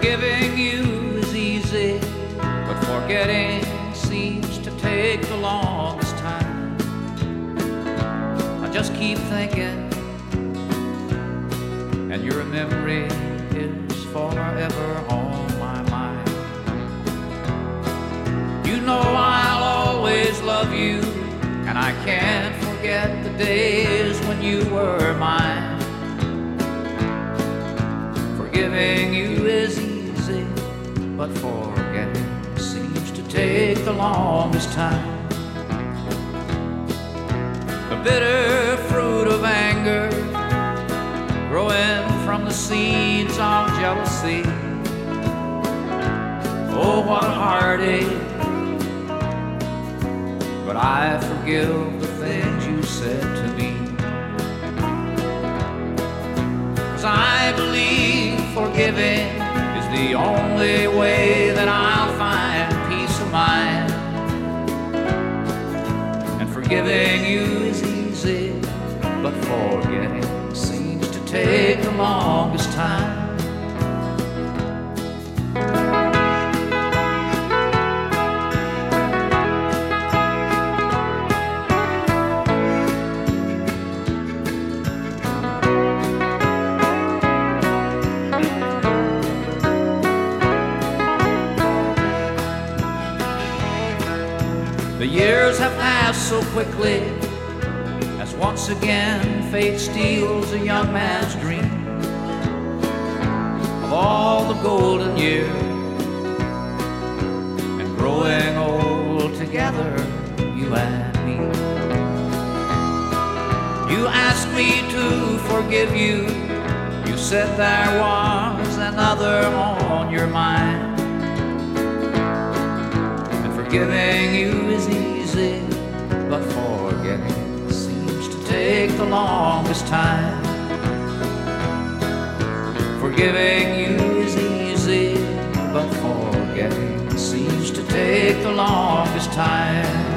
Forgiving you is easy, but forgetting seems to take the longest time. I just keep thinking, and your memory is forever on my mind. You know I'll always love you, and I can't forget the days when you were mine. Forgiving you is easy, but forgetting seems to take the longest time. The bitter fruit of anger growing from the seeds of jealousy. Oh, what a heartache. But I forgive the things you said to me, 'cause I believe forgiving is the only way that I'll find peace of mind. And forgiving you is easy, but forgetting seems to take the longest time. The years have passed so quickly as once again fate steals a young man's dream of all the golden years, and growing old together, you and me. You asked me to forgive you. You said there was another on your mind. Forgiving you is easy, but forgetting seems to take the longest time. Forgiving you is easy, but forgetting seems to take the longest time.